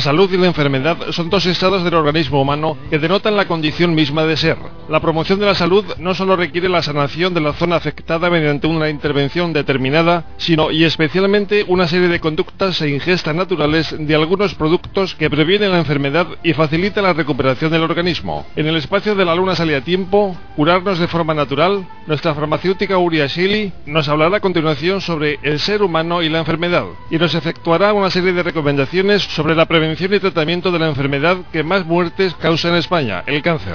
salud y la enfermedad son dos estados del organismo humano que denotan la condición misma de ser. La promoción de la salud no solo requiere la sanación de la zona afectada mediante una intervención determinada, sino y especialmente una serie de conductas e ingestas naturales de algunos productos que previenen la enfermedad y facilitan la recuperación del organismo. En el espacio de La Luna Sale a Tiempo, Curarnos de forma natural, nuestra farmacéutica Uria Shili nos hablará a continuación sobre el ser humano y la enfermedad, y nos efectuará una serie de recomendaciones sobre la prevención y tratamiento de la enfermedad que más muertes causa en España, el cáncer.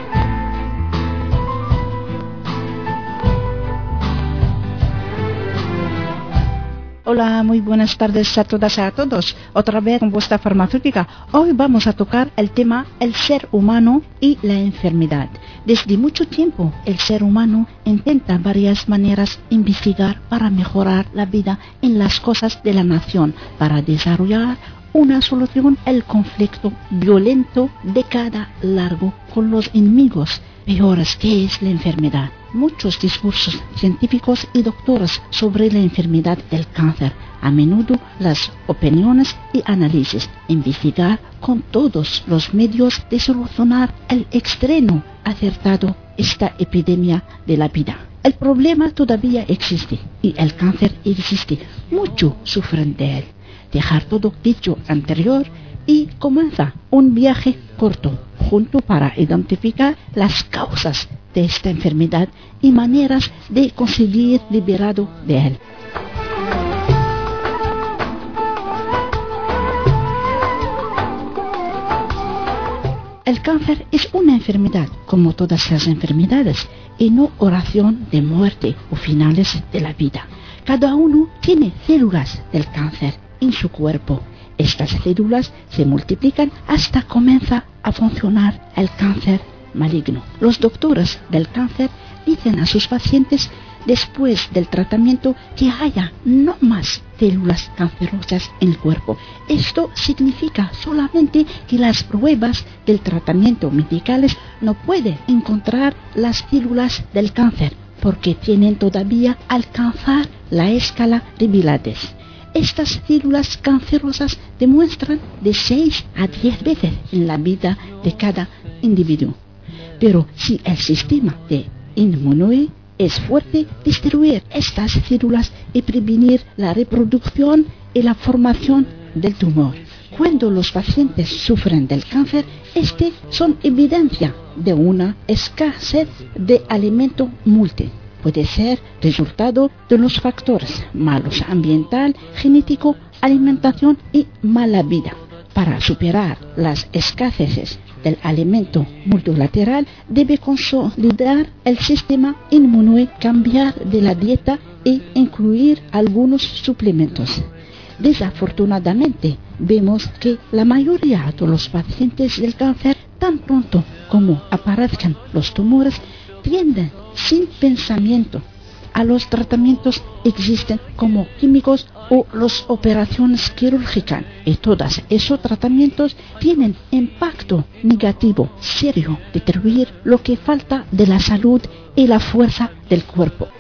Hola, muy buenas tardes a todas y a todos. Otra vez con vuestra farmacéutica. Hoy vamos a tocar el tema el ser humano y la enfermedad. Desde mucho tiempo el ser humano intenta varias maneras investigar para mejorar la vida en las cosas de la nación, para desarrollar una solución al conflicto violento de cada largo con los enemigos peores que es la enfermedad. Muchos discursos científicos y doctores sobre la enfermedad del cáncer, a menudo las opiniones y análisis, investigar con todos los medios de solucionar el extremo acertado esta epidemia de la vida. El problema todavía existe y el cáncer existe, muchos sufren de él. Dejar todo dicho anterior y comienza un viaje corto junto para identificar las causas de esta enfermedad y maneras de conseguir liberado de él. El cáncer es una enfermedad, como todas las enfermedades, y no oración de muerte o finales de la vida. Cada uno tiene células del cáncer en su cuerpo. Estas células se multiplican hasta comienza a funcionar el cáncer maligno. Los doctores del cáncer dicen a sus pacientes después del tratamiento que haya no más células cancerosas en el cuerpo. Esto significa solamente que las pruebas del tratamiento medicales no pueden encontrar las células del cáncer porque tienen todavía alcanzar la escala de Villates. Estas células cancerosas demuestran de 6 a 10 veces en la vida de cada individuo. Pero si el sistema de inmune es fuerte, destruir estas células y prevenir la reproducción y la formación del tumor. Cuando los pacientes sufren del cáncer, son evidencia de una escasez de alimento múltiple. Puede ser resultado de los factores malos ambiental, genético, alimentación y mala vida. Para superar las escaseces del alimento multilateral, debe consolidar el sistema inmune, cambiar de la dieta e incluir algunos suplementos. Desafortunadamente, vemos que la mayoría de los pacientes del cáncer, tan pronto como aparezcan los tumores, tienden sin pensamiento a los tratamientos existen como químicos o las operaciones quirúrgicas, y todos esos tratamientos tienen impacto negativo serio, destruir lo que falta de la salud y la fuerza del cuerpo.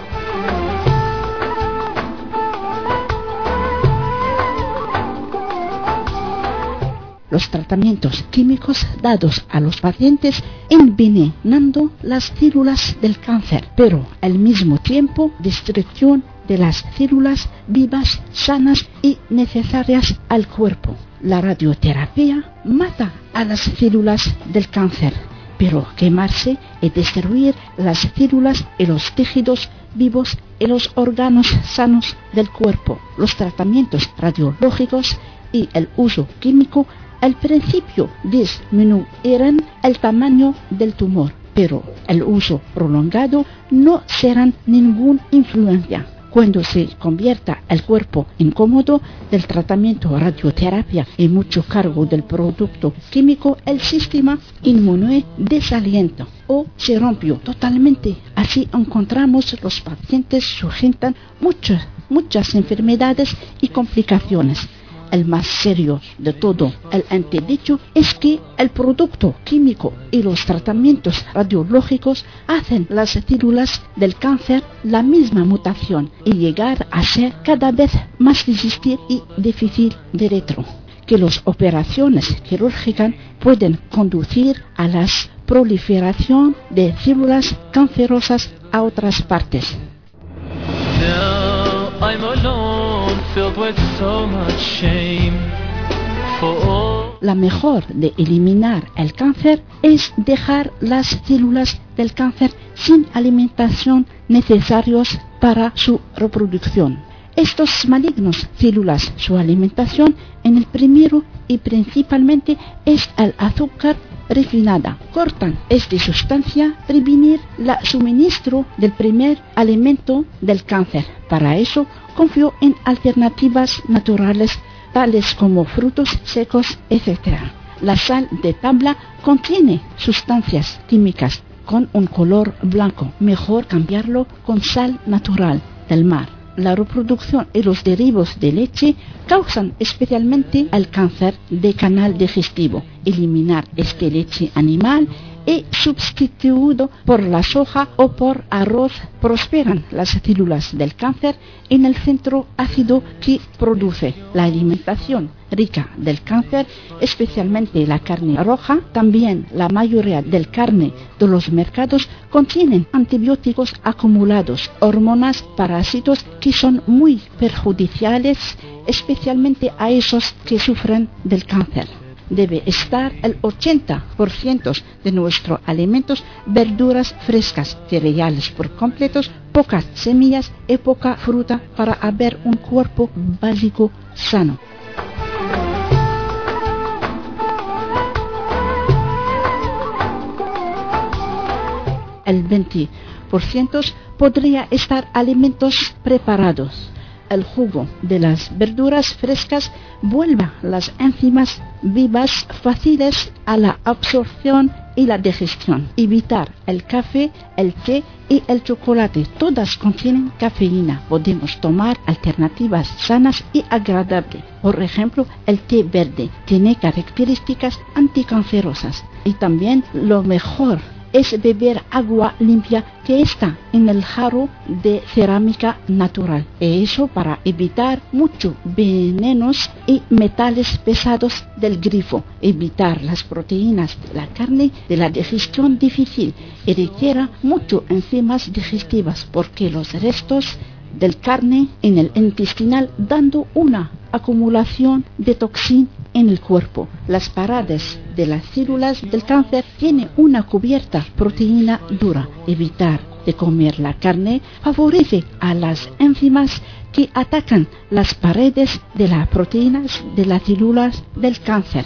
Los tratamientos químicos dados a los pacientes envenenando las células del cáncer, pero al mismo tiempo destrucción de las células vivas, sanas y necesarias al cuerpo. La radioterapia mata a las células del cáncer, pero quemarse y destruir las células y los tejidos vivos y los órganos sanos del cuerpo. Los tratamientos radiológicos y el uso químico al principio disminuirán el tamaño del tumor, pero el uso prolongado no será ninguna influencia. Cuando se convierta el cuerpo incómodo del tratamiento radioterapia y mucho cargo del producto químico, el sistema inmune desalienta o se rompió totalmente. Así encontramos los pacientes sujetan muchas enfermedades y complicaciones. El más serio de todo el antedicho es que el producto químico y los tratamientos radiológicos hacen las células del cáncer la misma mutación y llegar a ser cada vez más resistir y difícil de retro. que las operaciones quirúrgicas pueden conducir a la proliferación de células cancerosas a otras partes. Now I'm alone, filled with so much shame for all. La mejor de eliminar el cáncer es dejar las células del cáncer sin alimentación necesarios para su reproducción. Estos malignos células, su alimentación en el primero y principalmente es el azúcar refinada. Cortan esta sustancia, prevenir el suministro del primer alimento del cáncer. Para eso confío en alternativas naturales tales como frutos secos, etc. La sal de tabla contiene sustancias químicas con un color blanco. Mejor cambiarlo con sal natural del mar. La reproducción y los derivados de leche causan especialmente el cáncer de canal digestivo. Eliminar esta leche animal y sustituido por la soja o por arroz prosperan las células del cáncer en el centro ácido que produce la alimentación rica del cáncer, especialmente la carne roja. También la mayoría del carne de los mercados contienen antibióticos acumulados, hormonas, parásitos que son muy perjudiciales, especialmente a esos que sufren del cáncer. Debe estar el 80% de nuestros alimentos verduras frescas, cereales por completos, pocas semillas y poca fruta para haber un cuerpo básico sano. El 20% podría estar alimentos preparados. El jugo de las verduras frescas vuelve las enzimas vivas fáciles a la absorción y la digestión. Evitar el café, el té y el chocolate. Todas contienen cafeína. Podemos tomar alternativas sanas y agradables. Por ejemplo, el té verde tiene características anticancerosas. Y también lo mejor es beber agua limpia que está en el jarro de cerámica natural. Y eso para evitar muchos venenos y metales pesados del grifo. Evitar las proteínas de la carne de la digestión difícil y requiere muchas enzimas digestivas porque los restos del carne en el intestinal dando una acumulación de toxina en el cuerpo. Las paredes de las células del cáncer tienen una cubierta proteína dura. Evitar de comer la carne favorece a las enzimas que atacan las paredes de las proteínas de las células del cáncer.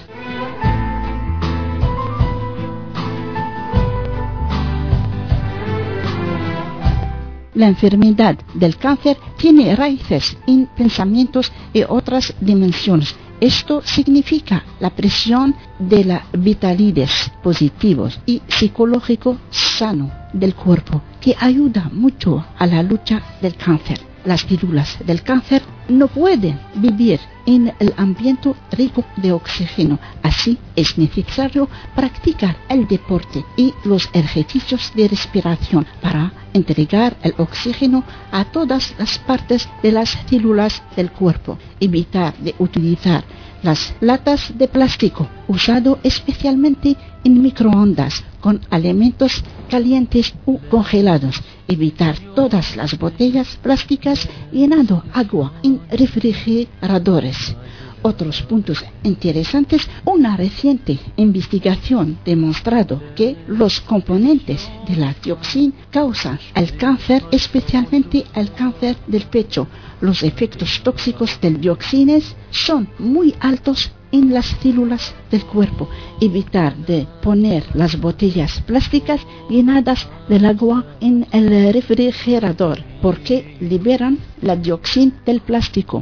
La enfermedad del cáncer tiene raíces en pensamientos y otras dimensiones. Esto significa la presión de la vitalidad positivos y psicológico sano del cuerpo, que ayuda mucho a la lucha del cáncer. Las células del cáncer no pueden vivir en el ambiente rico de oxígeno. Así es necesario practicar el deporte y los ejercicios de respiración para entregar el oxígeno a todas las partes de las células del cuerpo. Evitar de utilizar las latas de plástico usado especialmente en microondas con alimentos calientes o congelados. Evitar todas las botellas plásticas llenando agua en refrigeradores. Otros puntos interesantes: una reciente investigación demostrado que los componentes de la dioxina causan el cáncer, especialmente el cáncer del pecho. Los efectos tóxicos del dioxinas son muy altos en las células del cuerpo. Evitar de poner las botellas plásticas llenadas del agua en el refrigerador porque liberan la dioxina del plástico.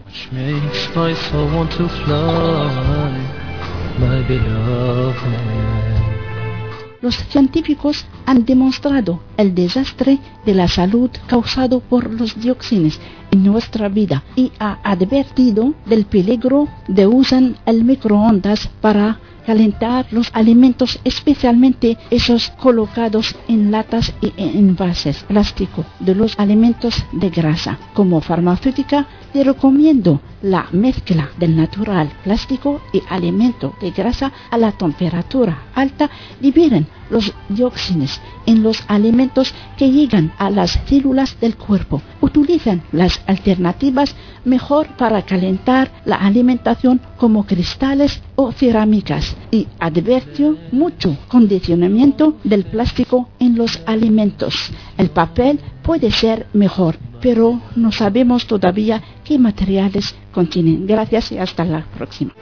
Los científicos han demostrado el desastre de la salud causado por los dioxinas en nuestra vida y ha advertido del peligro de usar el microondas para calentar los alimentos, especialmente esos colocados en latas y en envases plásticos de los alimentos de grasa. Como farmacéutica, te recomiendo la mezcla del natural plástico y alimento de grasa a la temperatura alta. Liberan los dioxinas en los alimentos que llegan a las células del cuerpo. Utilizan las alternativas mejor para calentar la alimentación como cristales o cerámicas y advirtió mucho condicionamiento del plástico en los alimentos. El papel puede ser mejor, pero no sabemos todavía qué materiales contienen. Gracias y hasta la próxima.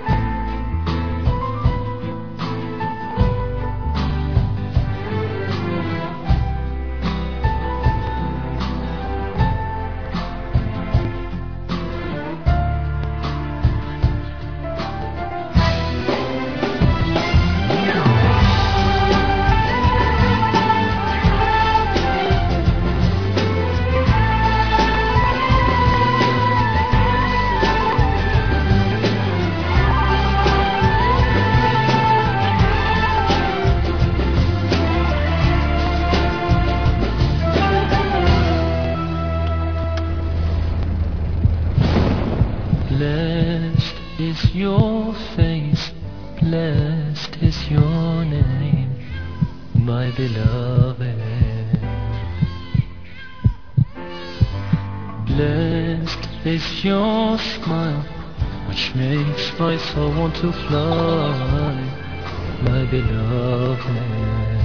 Blessed is your face, blessed is your name, my beloved. Blessed is your smile, which makes my soul want to fly, my beloved.